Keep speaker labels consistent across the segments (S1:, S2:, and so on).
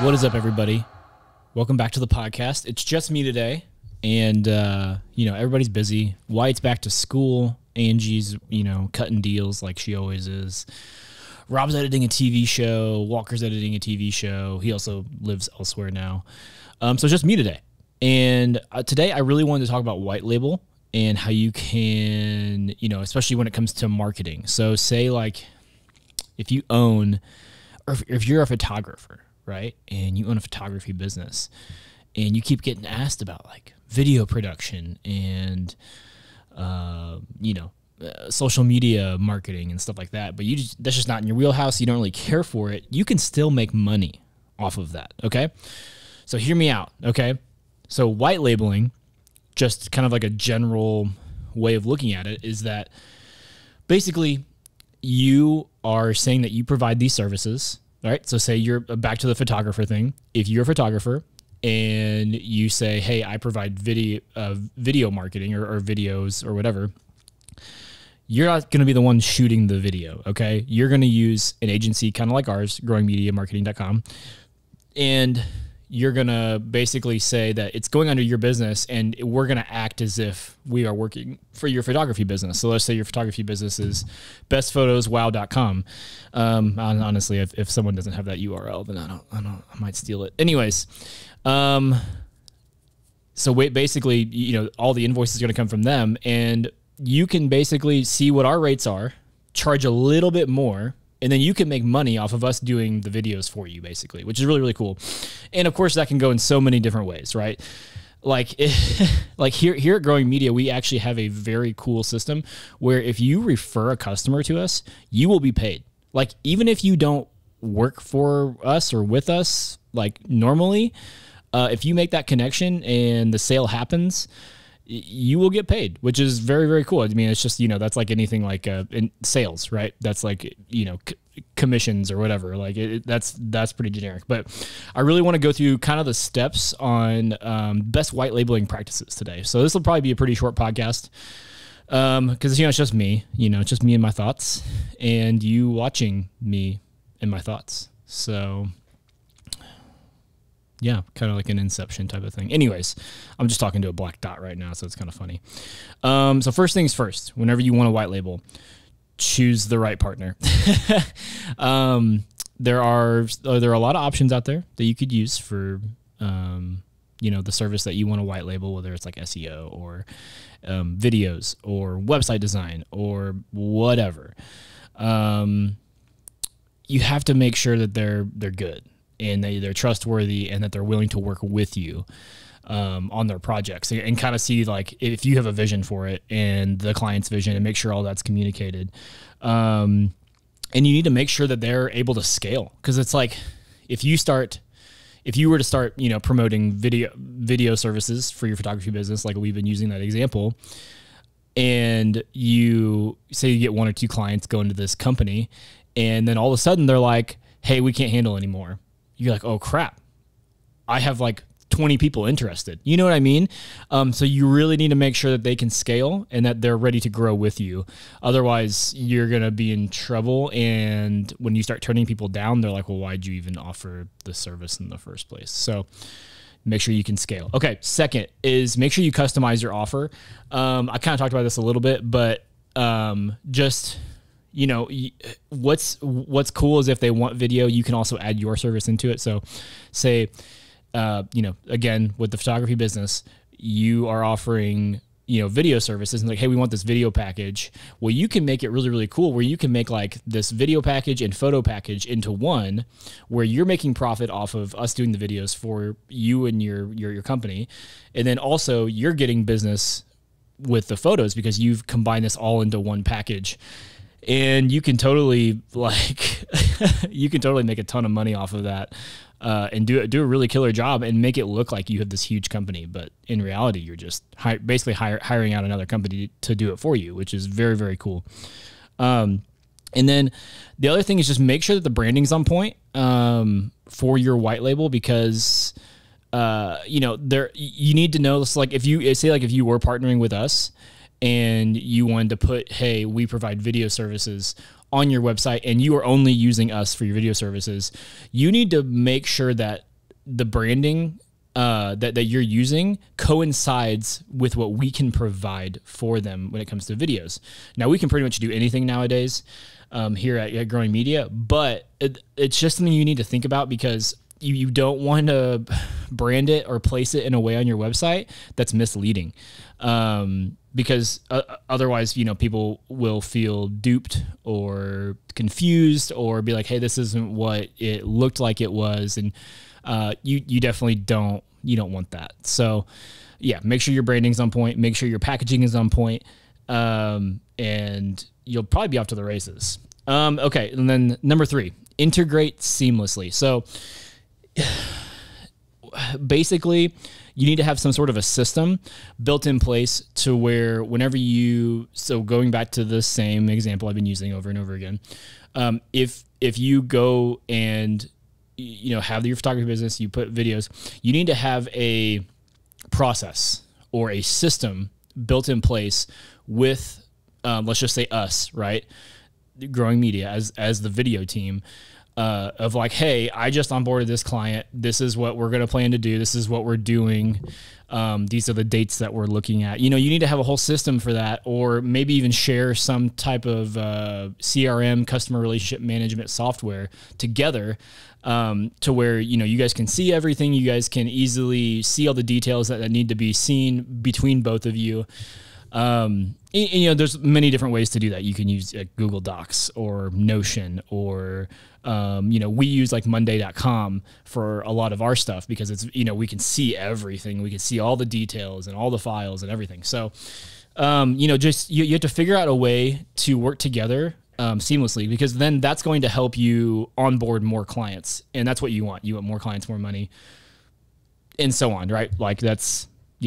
S1: What is up, everybody? Welcome back to the podcast. It's just me today, and everybody's busy. Wyatt's back to school. Angie's, cutting deals like she always is. Rob's editing a TV show. Walker's editing a TV show. He also lives elsewhere now. So it's just me today. And today I really wanted to talk about white label and how you can, especially when it comes to marketing. So say like if you own, or if you're a photographer, right? And you own a photography business and you keep getting asked about like video production and, social media marketing and stuff like that, but that's just not in your wheelhouse. You don't really care for it. You can still make money off of that. Okay. So hear me out. Okay. So white labeling, just kind of like a general way of looking at it, is that basically you are saying that you provide these services. All right. So say you're back to the photographer thing. If you're a photographer and you say, hey, I provide video marketing or videos or whatever, you're not going to be the one shooting the video. Okay. You're going to use an agency kind of like ours, growingmediamarketing.com. And you're going to basically say that it's going under your business and we're going to act as if we are working for your photography business. So let's say your photography business is bestphotoswow.com. Honestly, if someone doesn't have that URL, then I might steal it. Anyways. So basically, all the invoices are going to come from them, and you can basically see what our rates are, charge a little bit more, and then you can make money off of us doing the videos for you, basically, which is really, really cool. And of course, that can go in so many different ways, right? Like here at Growing Media, we actually have a very cool system where if you refer a customer to us, you will be paid. Like, even if you don't work for us or with us, like normally, if you make that connection and the sale happens, you will get paid, which is very, very cool. I mean, it's just, that's like anything like in sales, right? That's like, commissions or whatever. Like that's pretty generic, but I really want to go through kind of the steps on best white labeling practices today. So this will probably be a pretty short podcast because, it's just me, it's just me and my thoughts and you watching me and my thoughts. So yeah, kind of like an Inception type of thing. Anyways, I'm just talking to a black dot right now, so it's kind of funny. So first things first, whenever you want a white label, choose the right partner. There are a lot of options out there that you could use for, the service that you want to white label, whether it's like SEO or videos or website design or whatever. You have to make sure that they're good and they're trustworthy and that they're willing to work with you on their projects and kind of see like if you have a vision for it and the client's vision and make sure all that's communicated. And you need to make sure that they're able to scale, because it's like if you were to start, promoting video services for your photography business, like we've been using that example, and you say you get one or two clients go into this company and then all of a sudden they're like, hey, we can't handle anymore. You're like, oh crap, I have like 20 people interested. You know what I mean? So you really need to make sure that they can scale and that they're ready to grow with you. Otherwise you're going to be in trouble. And when you start turning people down, they're like, well, why'd you even offer the service in the first place? So make sure you can scale. Okay. Second is make sure you customize your offer. I kind of talked about this a little bit, but what's cool is if they want video, you can also add your service into it. So say, again, with the photography business, you are offering, video services and like, hey, we want this video package. Well, you can make it really, really cool where you can make like this video package and photo package into one where you're making profit off of us doing the videos for you and your company. And then also you're getting business with the photos because you've combined this all into one package. And you can totally make a ton of money off of that, and do a really killer job and make it look like you have this huge company. But in reality, you're just basically hiring out another company to do it for you, which is very, very cool. And then the other thing is just make sure that the branding's on point, for your white label, because, you need to know, like if you were partnering with us and you wanted to put, hey, we provide video services on your website and you are only using us for your video services, you need to make sure that the branding that you're using coincides with what we can provide for them when it comes to videos. Now, we can pretty much do anything nowadays here at Growing Media, but it's just something you need to think about, because you don't want to brand it or place it in a way on your website that's misleading. Because otherwise, people will feel duped or confused, or be like, hey, this isn't what it looked like it was. And you definitely don't want that. So yeah, make sure your branding's on point, make sure your packaging is on point, and you'll probably be off to the races. Okay. And then number 3, integrate seamlessly. So basically, you need to have some sort of a system built in place to where whenever so going back to the same example I've been using over and over again, if you go and have your photography business, you put videos, you need to have a process or a system built in place with, let's just say us, right? Growing Media as the video team, of like, hey, I just onboarded this client. This is what we're going to plan to do. This is what we're doing. These are the dates that we're looking at. You need to have a whole system for that, or maybe even share some type of CRM, customer relationship management software together, to where, you guys can see everything. You guys can easily see all the details that need to be seen between both of you. There's many different ways to do that. You can use Google Docs or Notion, or, we use like Monday.com for a lot of our stuff, because it's, we can see everything. We can see all the details and all the files and everything. So, just, you have to figure out a way to work together, seamlessly, because then that's going to help you onboard more clients. And that's what you want. You want more clients, more money, and so on, right? Like that's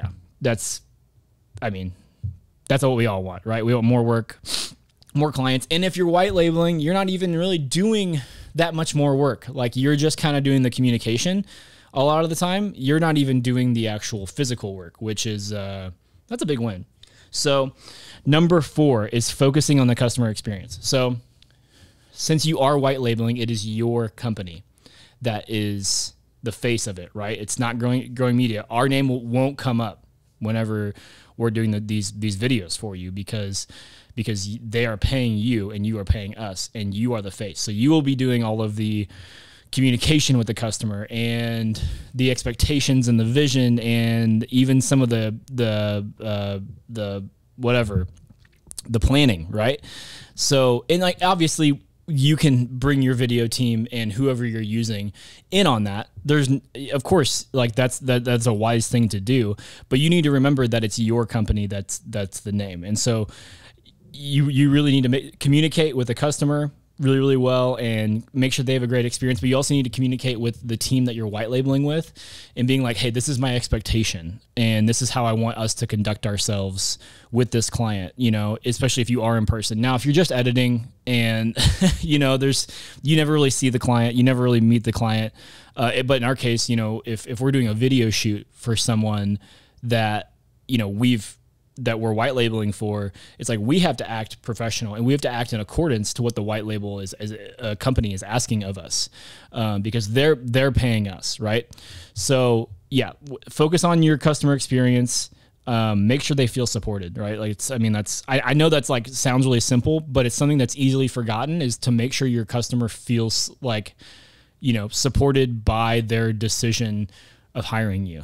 S1: what we all want, right? We want more work, more clients. And if you're white labeling, you're not even really doing that much more work. Like, you're just kind of doing the communication a lot of the time. You're not even doing the actual physical work, which is, that's a big win. So number 4 is focusing on the customer experience. So since you are white labeling, it is your company that is the face of it, right? It's not Growing Media. Our name won't come up whenever we're doing these videos for you, because they are paying you and you are paying us, and you are the face. So you will be doing all of the communication with the customer, and the expectations, and the vision, and even some of the whatever, the planning, right? So, and like, obviously you can bring your video team and whoever you're using in on that. There's, of course, like that's a wise thing to do, but you need to remember that it's your company. That's the name. And so you really need to communicate with the customer really, really well and make sure they have a great experience. But you also need to communicate with the team that you're white labeling with, and being like, hey, this is my expectation, and this is how I want us to conduct ourselves with this client, especially if you are in person. Now, if you're just editing and, you never really see the client, you never really meet the client. But in our case, if we're doing a video shoot for someone that, that we're white labeling for, it's like we have to act professional, and we have to act in accordance to what the white label is, as a company is asking of us, because they're paying us, right? So yeah, focus on your customer experience. Make sure they feel supported, right? Like I know that's like, sounds really simple, but it's something that's easily forgotten, is to make sure your customer feels like, supported by their decision of hiring you.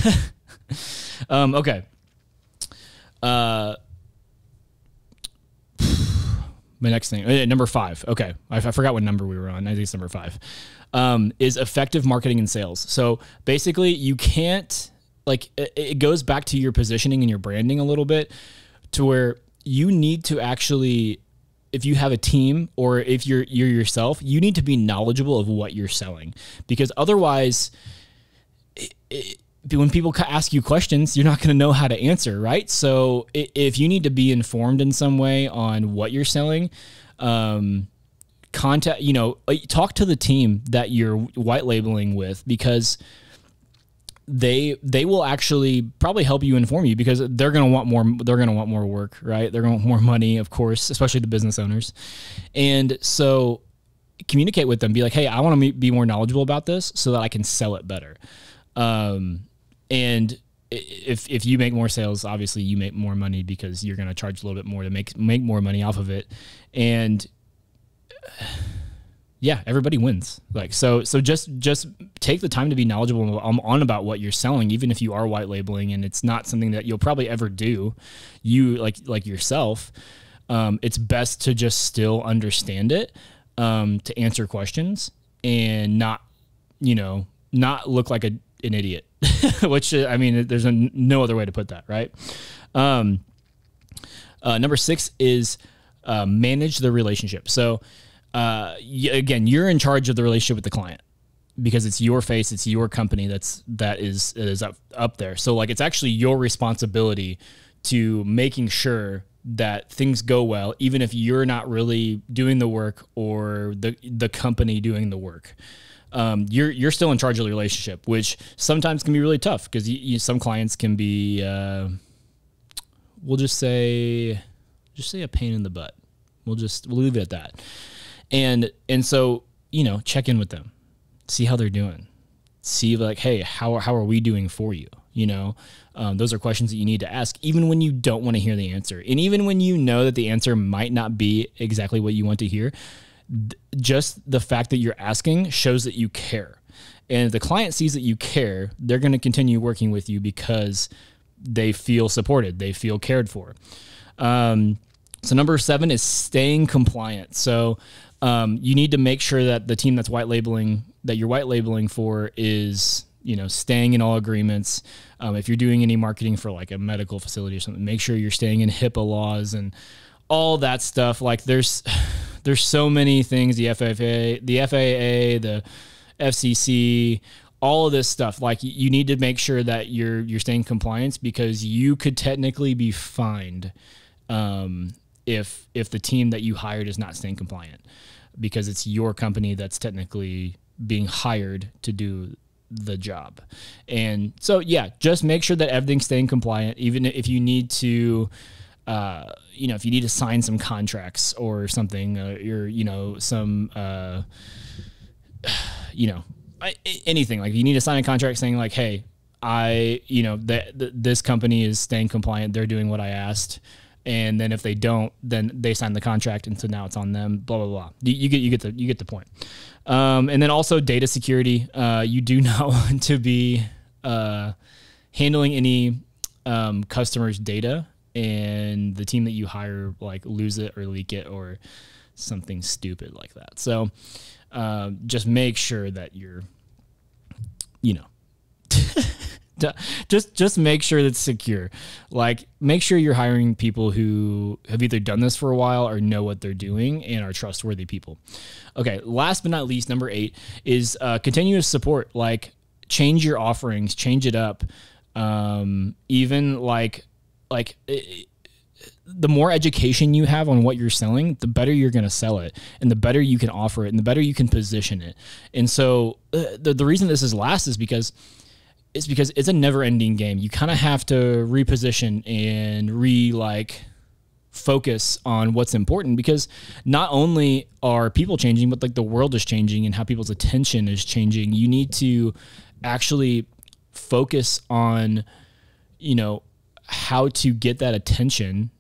S1: Okay. My next thing, number 5. Okay. I forgot what number we were on. I think it's number 5, is effective marketing and sales. So basically you can't, like, it goes back to your positioning and your branding a little bit, to where you need to actually, if you have a team or if you're yourself, you need to be knowledgeable of what you're selling, because otherwise when people ask you questions, you're not going to know how to answer, right? So if you need to be informed in some way on what you're selling, talk to the team that you're white labeling with, because they will actually probably help you, inform you, because they're going to want more. They're going to want more work, right? They're going to want more money, of course, especially the business owners. And so communicate with them, be like, hey, I want to be more knowledgeable about this so that I can sell it better. And if you make more sales, obviously you make more money because you're going to charge a little bit more to make more money off of it. And yeah, everybody wins. Like, so just take the time to be knowledgeable on about what you're selling, even if you are white labeling and it's not something that you'll probably ever do, you like yourself. It's best to just still understand it, to answer questions and not look like an idiot, which, I mean, there's no other way to put that. Right. Number 6 is, manage the relationship. So, again, you're in charge of the relationship with the client because it's your face, it's your company that is up there. So like, it's actually your responsibility to making sure that things go well, even if you're not really doing the work or the company doing the work. You're still in charge of the relationship, which sometimes can be really tough because some clients can be, we'll just say a pain in the butt. We'll leave it at that. And so, check in with them, see how they're doing, see like, hey, how are we doing for you? Those are questions that you need to ask, even when you don't want to hear the answer. And even when you know that the answer might not be exactly what you want to hear, just the fact that you're asking shows that you care. And if the client sees that you care, they're going to continue working with you because they feel supported, they feel cared for. So number 7 is staying compliant. So, you need to make sure that the team that you're white labeling for is, staying in all agreements. If you're doing any marketing for like a medical facility or something, make sure you're staying in HIPAA laws and all that stuff. Like there's so many things, the FAA, the FCC, all of this stuff. Like you need to make sure that you're staying compliant because you could technically be fined, if the team that you hired is not staying compliant, because it's your company that's technically being hired to do the job. And so, yeah, just make sure that everything's staying compliant, even if you need to, if you need to sign some contracts or something, anything. Like if you need to sign a contract saying like, hey, this company is staying compliant, they're doing what I asked. And then if they don't, then they sign the contract, and so now it's on them. Blah blah blah. You get the point. And then also data security. You do not want to be handling any customers' data, and the team that you hire like lose it or leak it or something stupid like that. So just make sure that you're, just make sure that's secure. Like make sure you're hiring people who have either done this for a while or know what they're doing and are trustworthy people. Okay. Last but not least, number 8 is continuous support. Like change your offerings, change it up. Even like the more education you have on what you're selling, the better you're going to sell it, and the better you can offer it, and the better you can position it. And so the reason this is last is because it's a never-ending game. You kind of have to reposition and focus on what's important, because not only are people changing, but like the world is changing and how people's attention is changing. You need to actually focus on, how to get that attention,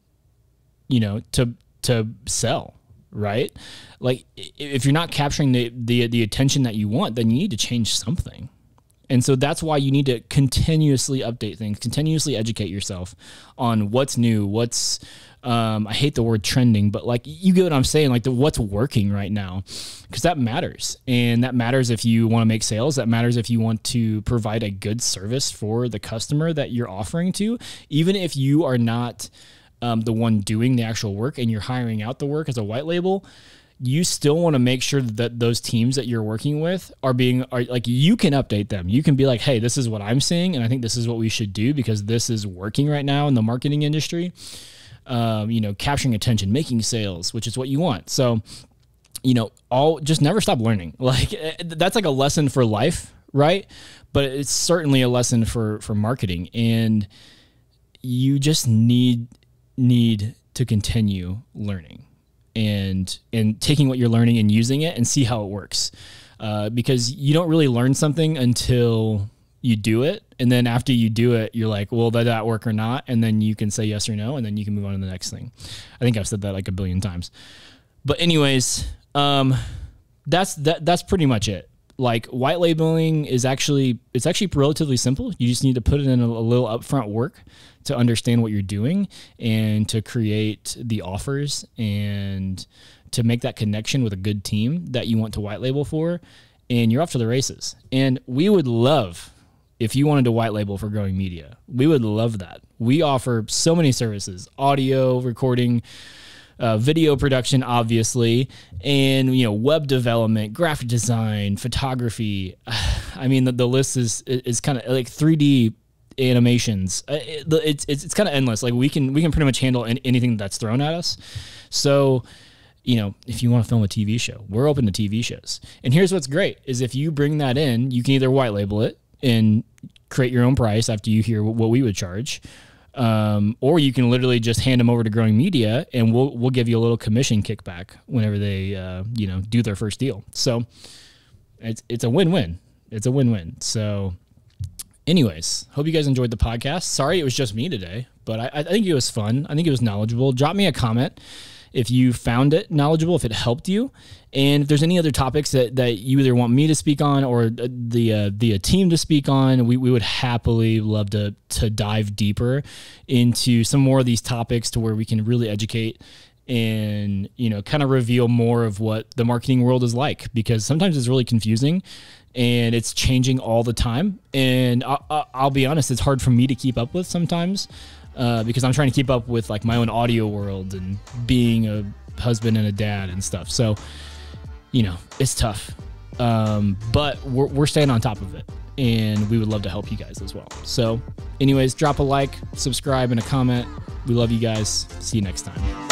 S1: to sell, right? Like if you're not capturing the attention that you want, then you need to change something. And so that's why you need to continuously update things, continuously educate yourself on what's new, what's, I hate the word trending, but like, you get what I'm saying? Like what's working right now, because that matters. And that matters if you want to make sales. That matters if you want to provide a good service for the customer that you're offering to, even if you are not the one doing the actual work and you're hiring out the work as a white label. You still want to make sure that those teams that you're working with are like, you can update them. You can be like, hey, this is what I'm seeing, and I think this is what we should do because this is working right now in the marketing industry. Capturing attention, making sales, which is what you want. So, just never stop learning. Like that's like a lesson for life, right? But it's certainly a lesson for marketing, and you just need to continue learning. and taking what you're learning and using it and see how it works. Because you don't really learn something until you do it. And then after you do it, you're like, well, did that work or not? And then you can say yes or no, and then you can move on to the next thing. I think I've said that like a billion times. But anyways, that's pretty much it. Like, white labeling is actually relatively simple. You just need to put it in a little upfront work to understand what you're doing and to create the offers and to make that connection with a good team that you want to white label for, and you're off to the races. And we would love if you wanted to white label for Growing Media. We would love that. We offer so many services: audio recording, video production, obviously, and web development, graphic design, photography. I mean, the list is kind of like 3D animations. It's kind of endless. Like, we can pretty much handle anything that's thrown at us. So, if you want to film a TV show, we're open to TV shows. And here's what's great is if you bring that in, you can either white label it and create your own price after you hear what we would charge. Or you can literally just hand them over to Growing Media, and we'll give you a little commission kickback whenever they do their first deal. So it's a win-win. It's a win-win. So anyways, hope you guys enjoyed the podcast. Sorry it was just me today, but I think it was fun. I think it was knowledgeable. Drop me a comment if you found it knowledgeable, if it helped you. And if there's any other topics that you either want me to speak on or the team to speak on, we would happily love to dive deeper into some more of these topics to where we can really educate and, kind of reveal more of what the marketing world is like, because sometimes it's really confusing and it's changing all the time. And I'll be honest, it's hard for me to keep up with sometimes. Because I'm trying to keep up with like my own audio world and being a husband and a dad and stuff. So, it's tough. But we're staying on top of it, and we would love to help you guys as well. So anyways, drop a like, subscribe, and a comment. We love you guys. See you next time.